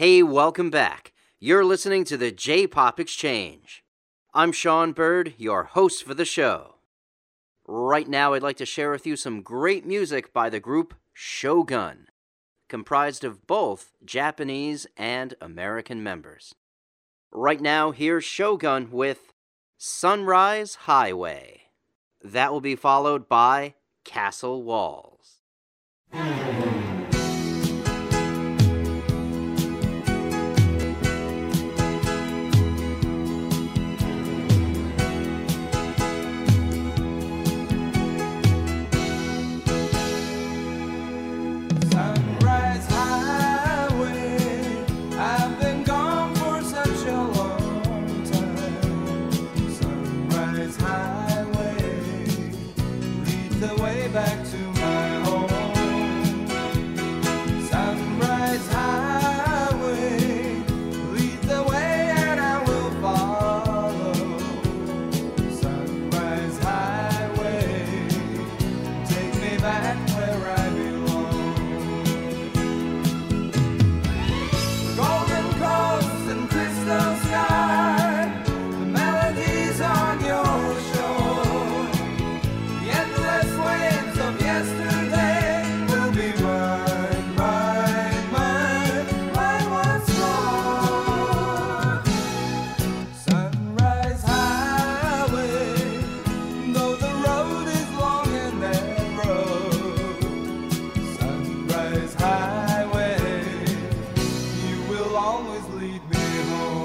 Hey, welcome back. You're listening to the J-Pop Exchange. I'm Sean Bird, your host for the show. Right now, I'd like to share with you some great music by the group Shogun, comprised of both Japanese and American members. Right now, here's Shogun with Sunrise Highway. That will be followed by Castle Walls. Back to my home. Sunrise Highway, lead the way and I will follow. Sunrise Highway, take me back where I belong. Golden coast and crystal sky, the melodies on your shore, the endless waves of yesterday will be mine, mine, mine, mine once more. Sunrise Highway, though the road is long and narrow. Sunrise Highway, you will always lead me home.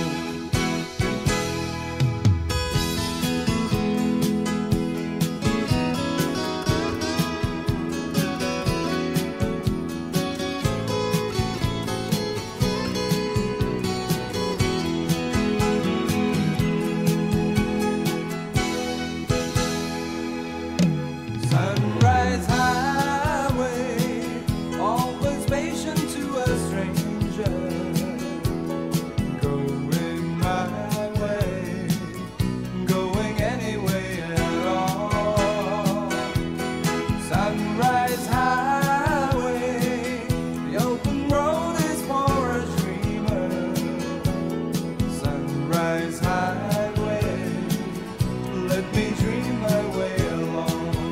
Sunrise Highway, always patient to a stranger, going my way, going any way at all. Sunrise Highway, the open road is for a dreamer. Sunrise Highway, let me dream my way along.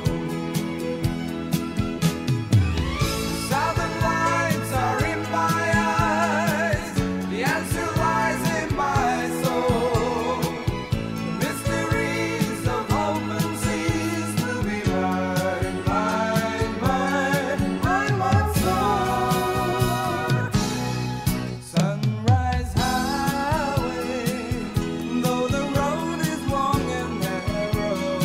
Southern lights are in my eyes, the answer lies in my soul. The mysteries of open seas will be mine, mine, mine, mine once more. Sunrise Highway, though the road is long and narrow.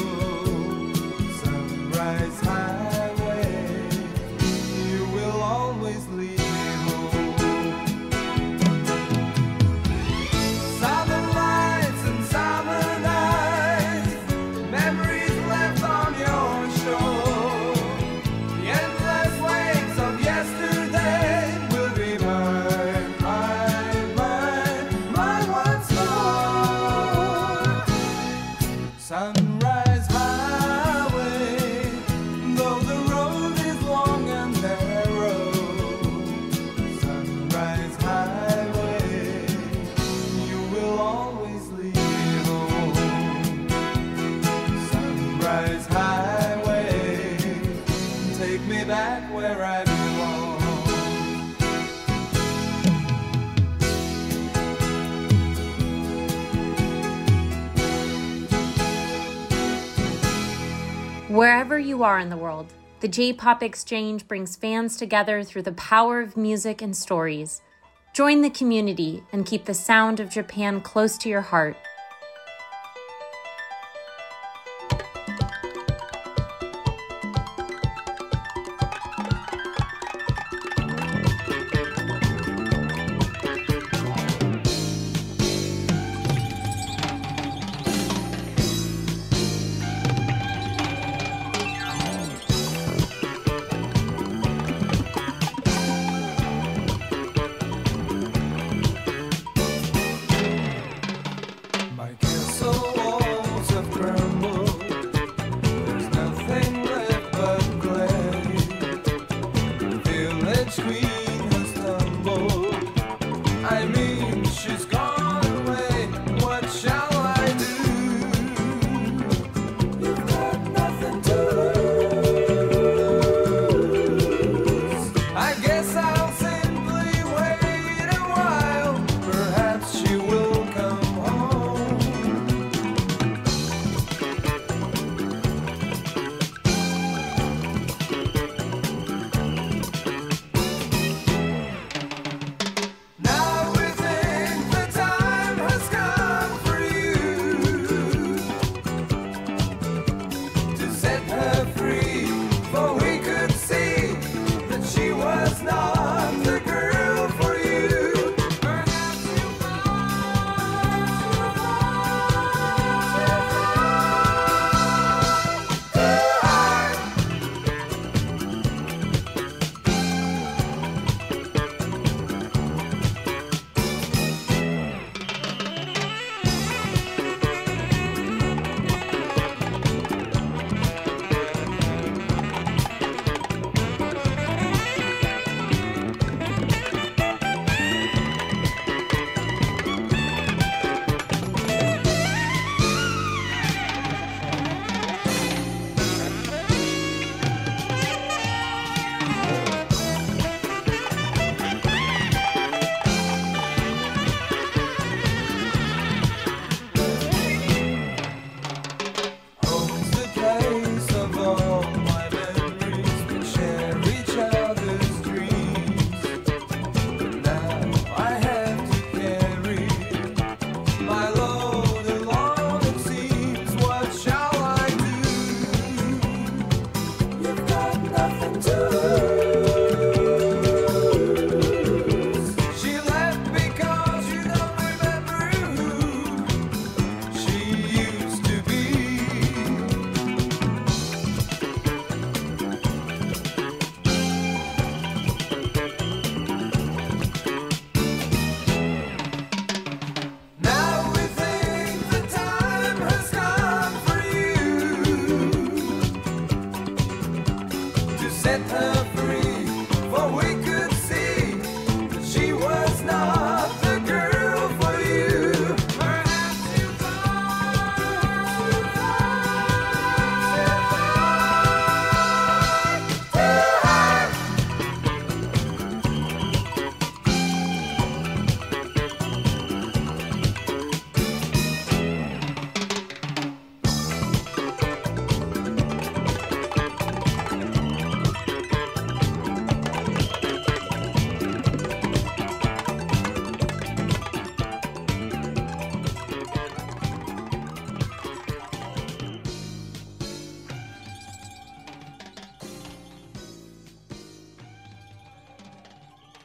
Sunrise Highway, you will always lead me home. Southern lights and southern eyes, memories left on your shore. The endless waves of yesterday will be mine, mine, mine, mine once more. Sunrise Highway, though the road is long and narrow. Sunrise Highway, you will always lead me home. Sunrise Highway, take me back where I belong. Wherever you are in the world, the J-Pop Exchange brings fans together through the power of music and stories. Join the community and keep the sound of Japan close to your heart.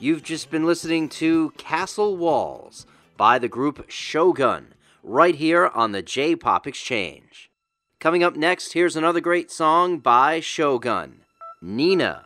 You've just been listening to Castle Walls by the group Shogun, right here on the J-Pop Exchange. Coming up next, here's another great song by Shogun, Nina.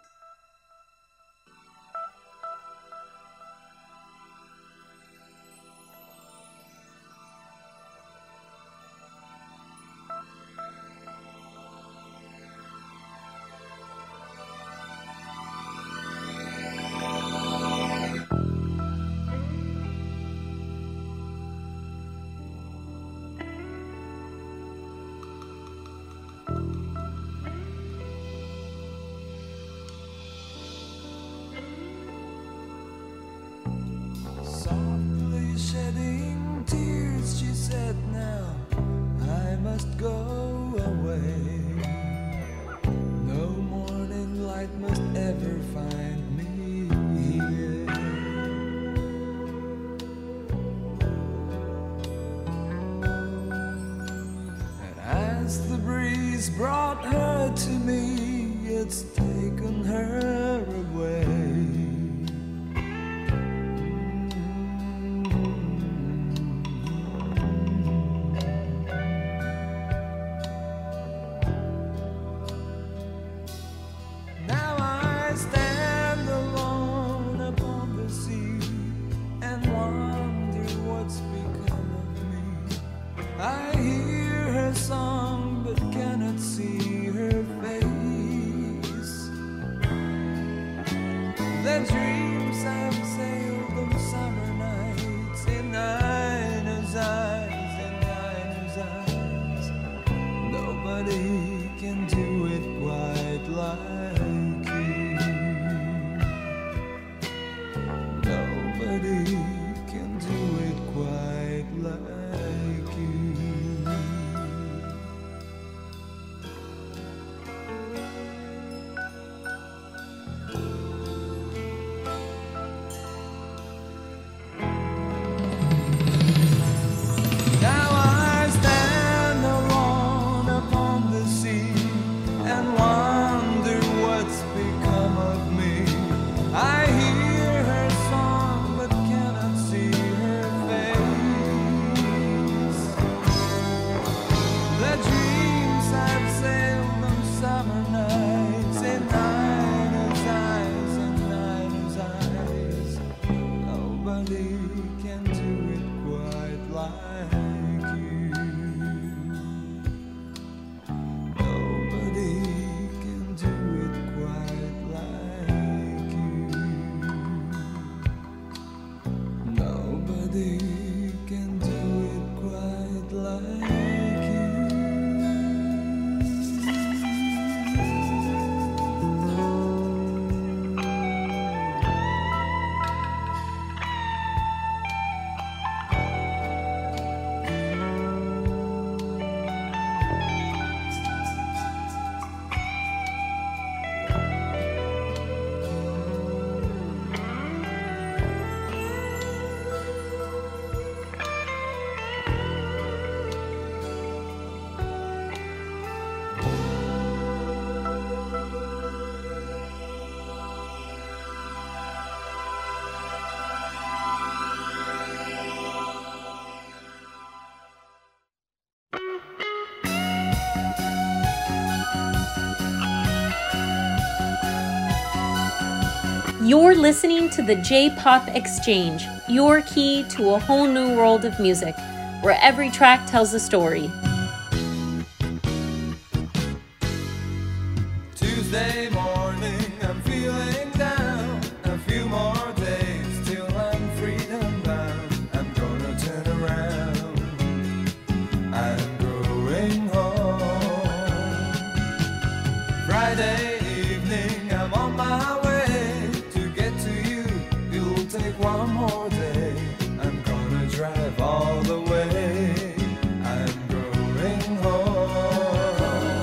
Softly shedding tears, she said, now I must go away. No morning light must ever find me here. And as the breeze brought her to me, it's taken her away. I hear her song but cannot see her face. The dreams I've sailed on summer nights in Nina's eyes, in Nina's eyes. Nobody can do it quite like you. Nobody can do it quite like you. You're listening to the J-Pop Exchange, your key to a whole new world of music, where every track tells a story. Tuesday morning, I'm feeling down. A few more days till I'm freedom bound. I'm gonna turn around. I'm going home. Friday evening, I'm on my way. Take one more day. I'm gonna drive all the way. I'm going home.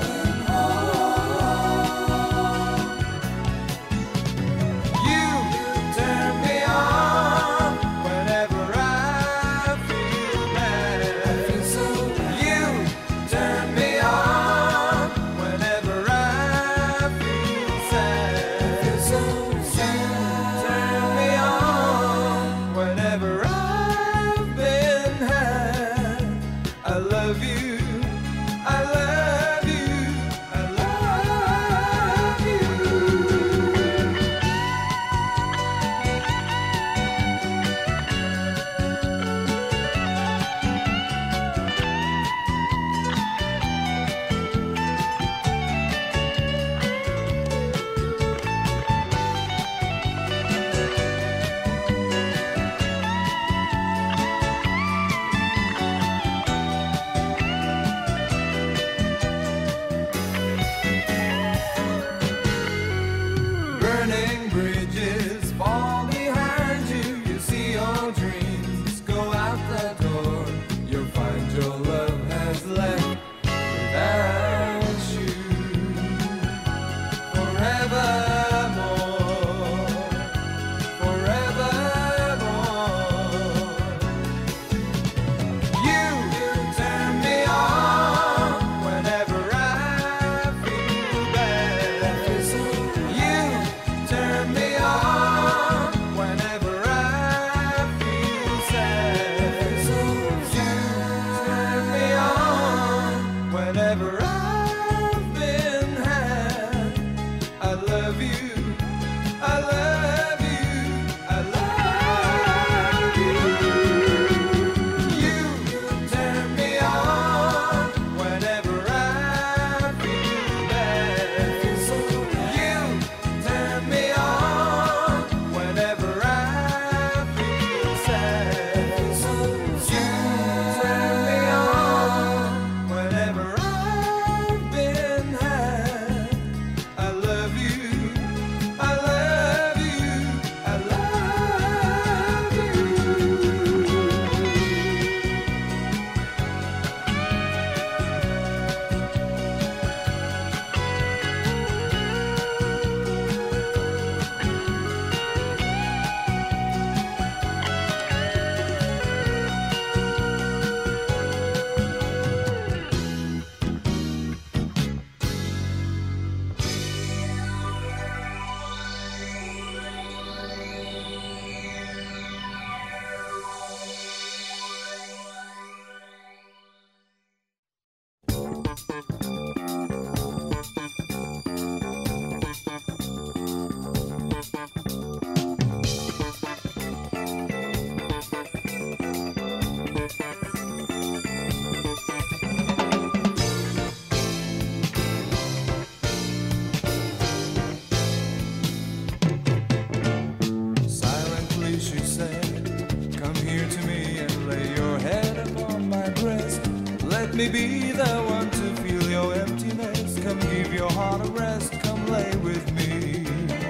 You turn me on whenever I feel bad. You turn me on whenever I feel sad. You turn me be the one to feel your emptiness. Come give your heart a rest, come lay with me.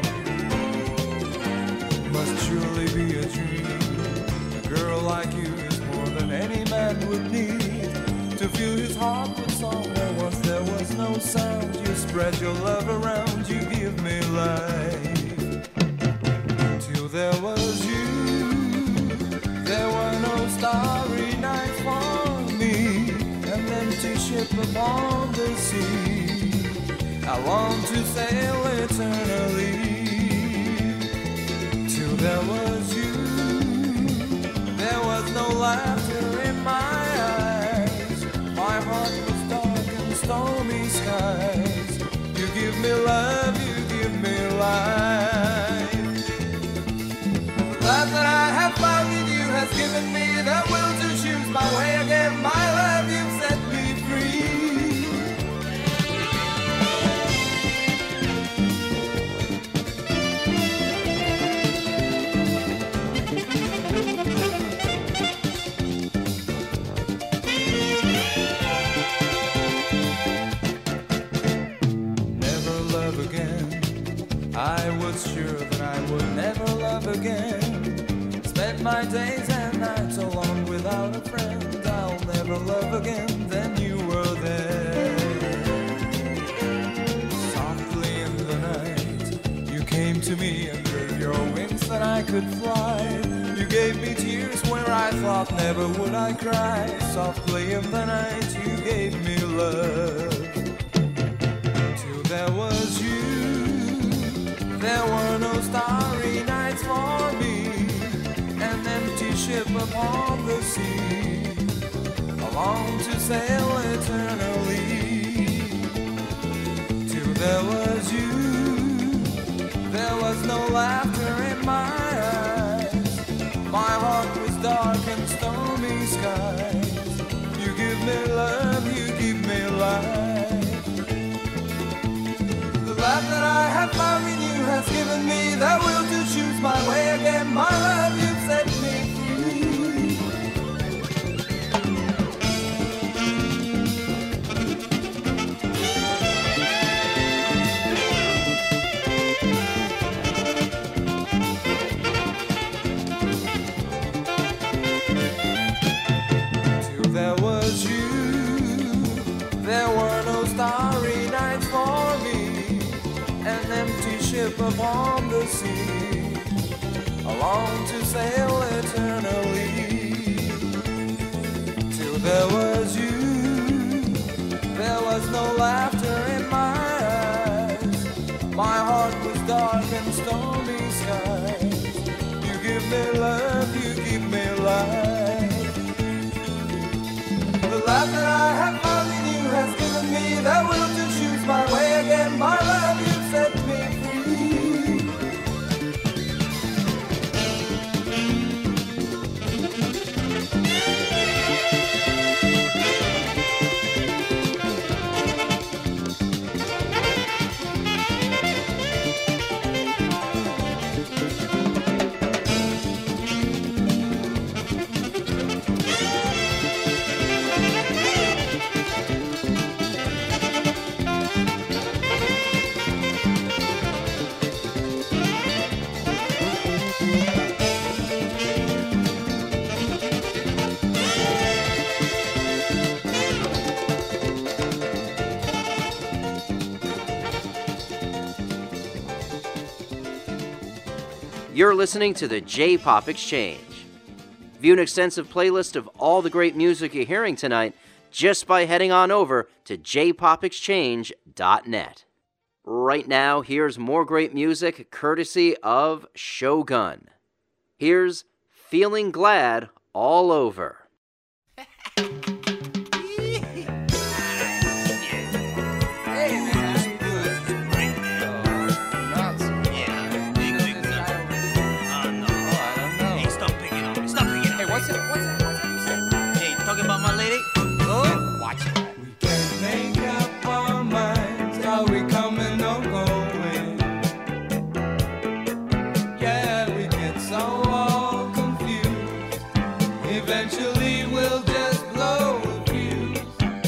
Must surely be a dream. A girl like you is more than any man would need. To fill his heart with song where once there was no sound. You spread your love around, you give me life. Till there was you, there were no starry nights for me. An empty ship upon the sea. I long to sail eternally. Till there was you, there was no laughter in my eyes. My heart was dark and stormy skies. You give me love, you give me life. The love that I have found in you has given me the will to choose my way again. My love, you've set me free. I was sure that I would never love again. Spent my days and nights alone without a friend. I'll never love again, then you were there. Softly in the night, you came to me and gave your wings that I could fly. You gave me tears where I thought never would I cry. Softly in the night, you gave me love. Till there was you. There were no starry nights for me. An empty ship upon the sea. I long to sail eternally. Till there was you. There was no laughter in my eyes. My heart was dark and stormy skies. You give me love, you give me life. The love that I have found in you has given me the will to choose my way again. My love, you've set me free. Till there was you, there were no starry nights for me. An empty ship upon the sea. I long to sail eternally. Till there was you, there was no laughter in my eyes. My heart was dark and stormy skies. You give me love, you give me life. The love that I have found in you has given me the will to choose my way again. My love, you set me free. You're listening to the J-Pop Exchange. View an extensive playlist of all the great music you're hearing tonight just by heading on over to jpopexchange.net. Right now, here's more great music courtesy of Shogun. Here's Feeling Glad All Over. Eventually we'll just blow the fuse.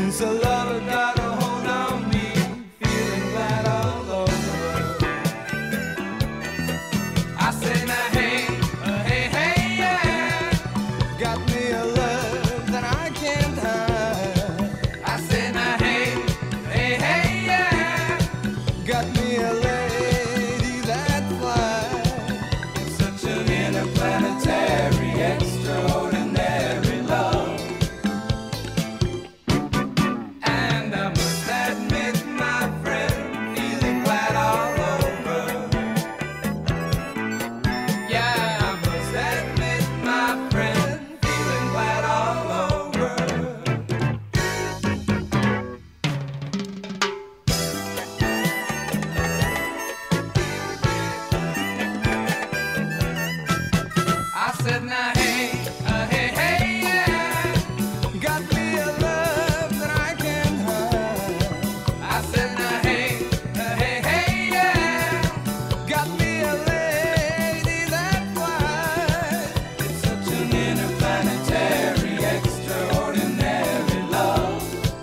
since a lover got a hold on me, feeling glad all over. I say now hey, hey, hey, yeah, got me a love that I can't hide. I say now hey, hey, hey, yeah, got me a lady that flies. It's such an interplanetary, extraordinary love. And I must admit, my friend, feeling glad all over. Yeah, I must admit, my friend, feeling glad all over. I said now hey, hey, hey, yeah, got me a love that I can't hide. I said now hey, hey, hey, yeah, got me a lady that flies. It's such an interplanetary, extraordinary love.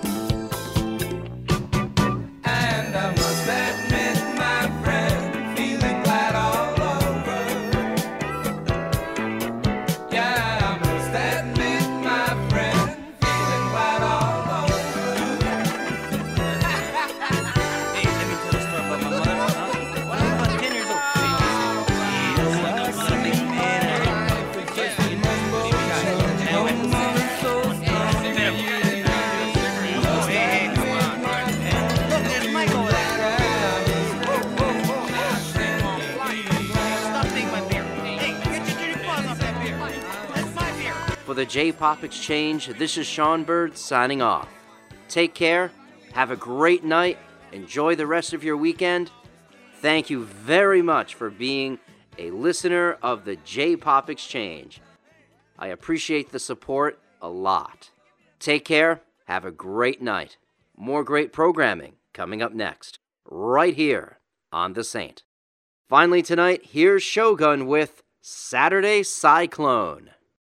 And I must admit, my friend, feeling glad all over. Yeah, I must admit, my friend, feeling glad all over. Hey, let me tell a story about my mother. When I was about 10 years old, For the J-Pop Exchange, this is Sean Bird signing off. Take care, have a great night, enjoy the rest of your weekend. Thank you very much for being a listener of the J-Pop Exchange. I appreciate the support a lot. Take care, have a great night. More great programming coming up next, right here on The Saint. Finally tonight, here's Shogun with Saturday Cyclone.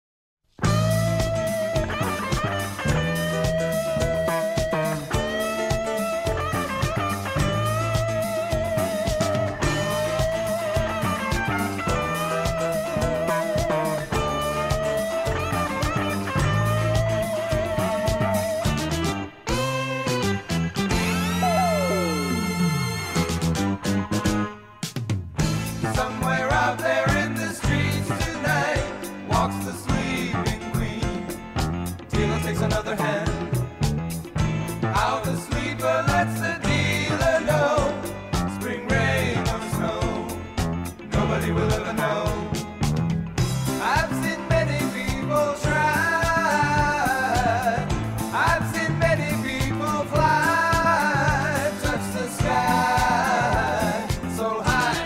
Somewhere out there in the streets tonight walks the sleeping queen. Dealer takes another hand. How the sleeper lets the dealer know. Spring rain or snow, nobody will ever know. I've seen many people try. I've seen many people fly, touch the sky so high.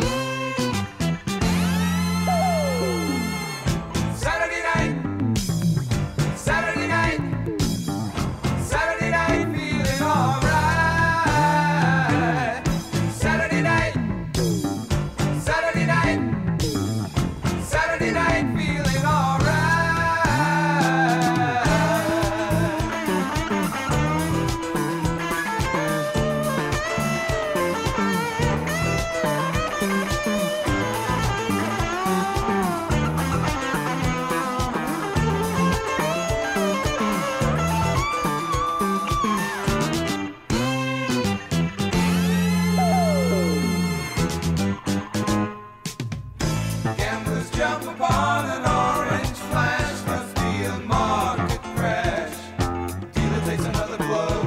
Saturday night, Saturday night, Saturday night, feeling alright. Saturday night, Saturday night, Saturday night, feeling alright. Gamblers jump upon an orange flash, must be a market crash. Dealer takes another blow.